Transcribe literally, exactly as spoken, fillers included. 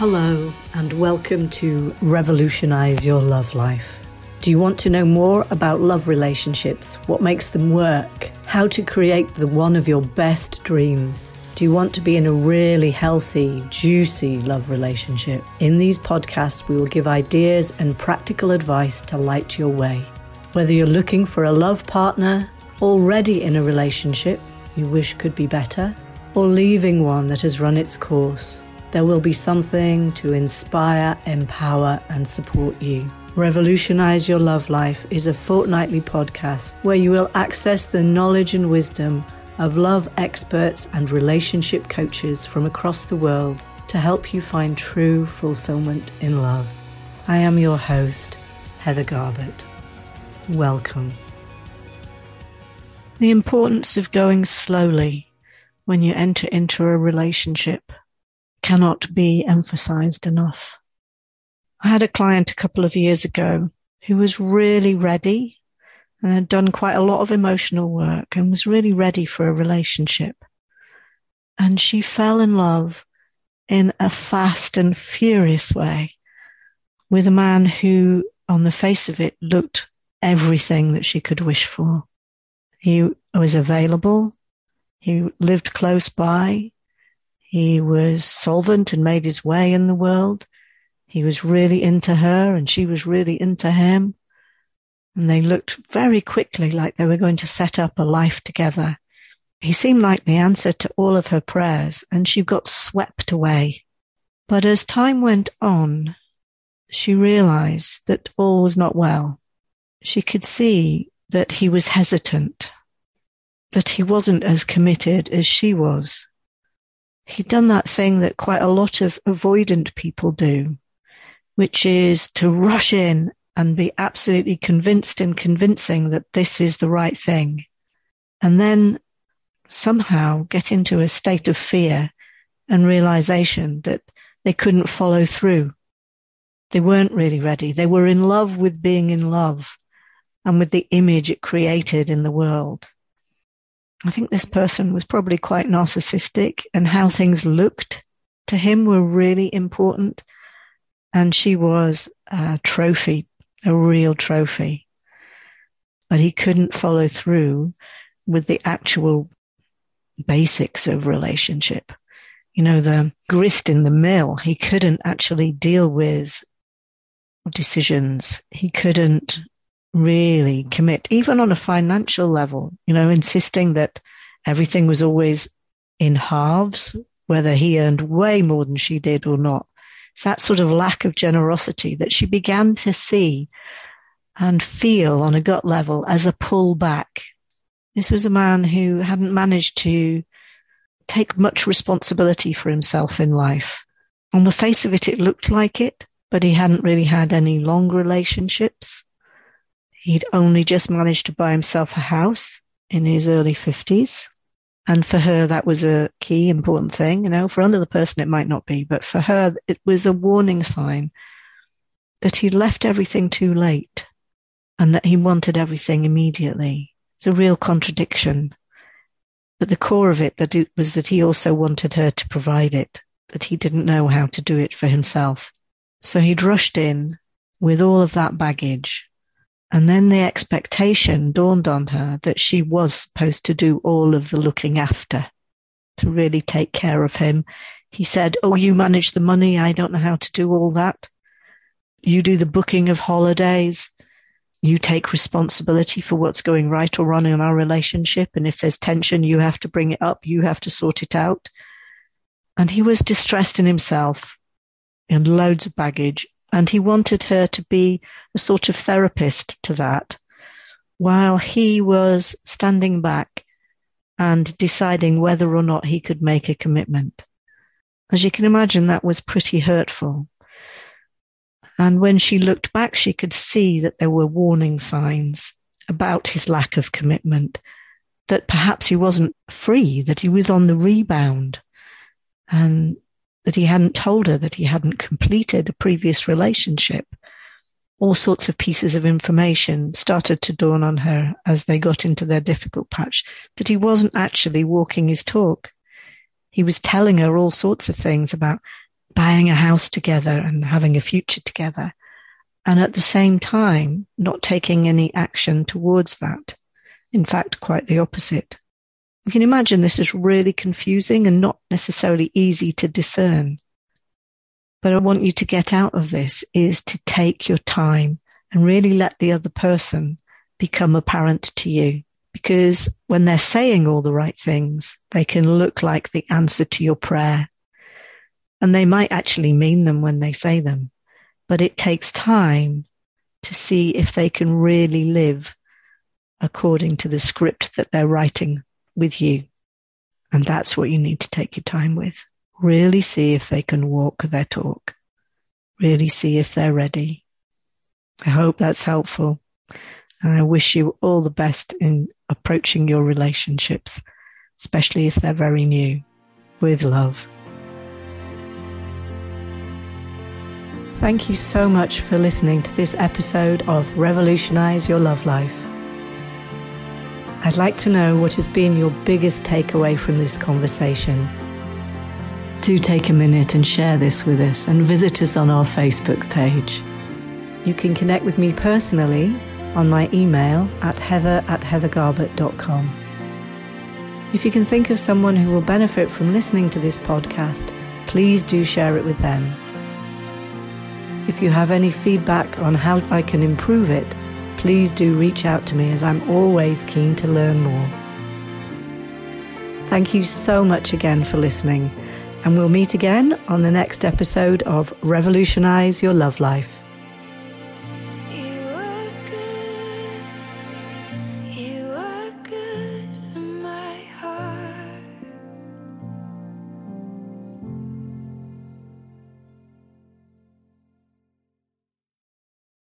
Hello and welcome to Revolutionize Your Love Life. Do you want to know more about love relationships, what makes them work, how to create the one of your best dreams? Do you want to be in a really healthy, juicy love relationship? In these podcasts, we will give ideas and practical advice to light your way. Whether you're looking for a love partner, already in a relationship you wish could be better, or leaving one that has run its course, there will be something to inspire, empower, and support you. Revolutionize Your Love Life is a fortnightly podcast where you will access the knowledge and wisdom of love experts and relationship coaches from across the world to help you find true fulfillment in love. I am your host, Heather Garbett. Welcome. The importance of going slowly when you enter into a relationship cannot be emphasized enough. I had a client a couple of years ago who was really ready and had done quite a lot of emotional work and was really ready for a relationship. And she fell in love in a fast and furious way with a man who, on the face of it, looked everything that she could wish for. He was available. He lived close by. He was solvent and made his way in the world. He was really into her and she was really into him. And they looked very quickly like they were going to set up a life together. He seemed like the answer to all of her prayers and she got swept away. But as time went on, she realized that all was not well. She could see that he was hesitant, that he wasn't as committed as she was. He'd done that thing that quite a lot of avoidant people do, which is to rush in and be absolutely convinced and convincing that this is the right thing, and then somehow get into a state of fear and realization that they couldn't follow through. They weren't really ready. They were in love with being in love and with the image it created in the world. I think this person was probably quite narcissistic, and how things looked to him were really important. And she was a trophy, a real trophy. But he couldn't follow through with the actual basics of relationship. You know, the grist in the mill. He couldn't actually deal with decisions. He couldn't really commit, even on a financial level, you know, insisting that everything was always in halves, whether he earned way more than she did or not. It's that sort of lack of generosity that she began to see and feel on a gut level as a pull back. This was a man who hadn't managed to take much responsibility for himself in life. On the face of it, it looked like it, but he hadn't really had any long relationships. He'd only just managed to buy himself a house in his early fifties. And for her, that was a key important thing. You know, for another person, it might not be, but for her, it was a warning sign that he'd left everything too late and that he wanted everything immediately. It's a real contradiction. But the core of it, that it was that he also wanted her to provide it, that he didn't know how to do it for himself. So he'd rushed in with all of that baggage. And then the expectation dawned on her that she was supposed to do all of the looking after, to really take care of him. He said, "Oh, you manage the money. I don't know how to do all that. You do the booking of holidays. You take responsibility for what's going right or wrong in our relationship. And if there's tension, you have to bring it up. You have to sort it out." And he was distressed in himself and loads of baggage. And he wanted her to be a sort of therapist to that, while he was standing back and deciding whether or not he could make a commitment. As you can imagine, that was pretty hurtful. And when she looked back, she could see that there were warning signs about his lack of commitment, that perhaps he wasn't free, that he was on the rebound, and that he hadn't told her that he hadn't completed a previous relationship. All sorts of pieces of information started to dawn on her as they got into their difficult patch, that he wasn't actually walking his talk. He was telling her all sorts of things about buying a house together and having a future together, and at the same time not taking any action towards that. In fact, quite the opposite. You can imagine this is really confusing and not necessarily easy to discern. But I want you to get out of this is to take your time and really let the other person become apparent to you. Because when they're saying all the right things, they can look like the answer to your prayer. And they might actually mean them when they say them. But it takes time to see if they can really live according to the script that they're writing with you. And that's what you need to take your time with. Really see if they can walk their talk. Really see if they're ready. I hope that's helpful. And I wish you all the best in approaching your relationships, especially if they're very new. With love. Thank you so much for listening to this episode of Revolutionize Your Love Life. I'd like to know what has been your biggest takeaway from this conversation. Do take a minute and share this with us and visit us on our Facebook page. You can connect with me personally on my email at heather at heathergarbett dot com. If you can think of someone who will benefit from listening to this podcast, please do share it with them. If you have any feedback on how I can improve it, please do reach out to me, as I'm always keen to learn more. Thank you so much again for listening, and we'll meet again on the next episode of Revolutionize Your Love Life.